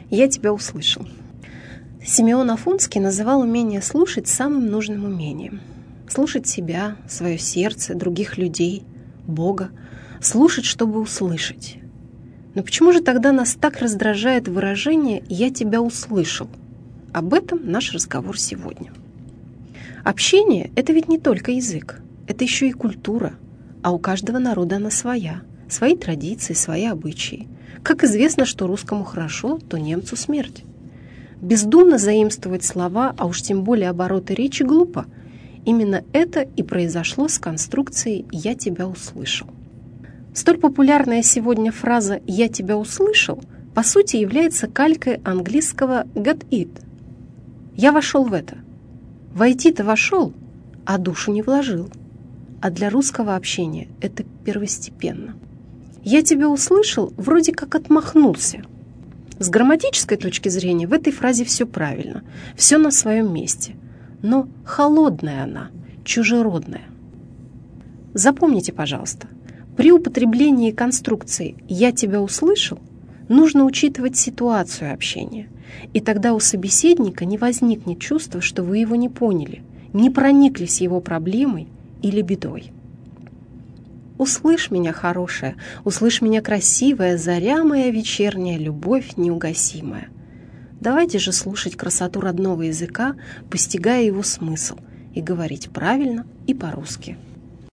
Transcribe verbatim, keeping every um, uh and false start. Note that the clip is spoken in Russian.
Я тебя услышал. Симеон Афонский называл умение слушать самым нужным умением. Слушать себя, свое сердце, других людей, Бога. Слушать, чтобы услышать. Но почему же тогда нас так раздражает выражение «я тебя услышал»? Об этом наш разговор сегодня. Общение — это ведь не только язык, это еще и культура, а у каждого народа она своя, свои традиции, свои обычаи. Как известно, что русскому хорошо, то немцу смерть. Бездумно заимствовать слова, а уж тем более обороты речи, глупо. Именно это и произошло с конструкцией «я тебя услышал». Столь популярная сегодня фраза «я тебя услышал» по сути является калькой английского «got it». Я вошел в это. Войти-то вошел, а душу не вложил. А для русского общения это первостепенно. «Я тебя услышал» вроде как отмахнулся. С грамматической точки зрения в этой фразе все правильно, все на своем месте. Но холодная она, чужеродная. Запомните, пожалуйста, при употреблении конструкции «я тебя услышал» нужно учитывать ситуацию общения. И тогда у собеседника не возникнет чувства, что вы его не поняли, не прониклись его проблемой или бедой. Услышь меня, хорошая, услышь меня, красивая, заря моя вечерняя, любовь неугасимая. Давайте же слушать красоту родного языка, постигая его смысл, и говорить правильно и по-русски.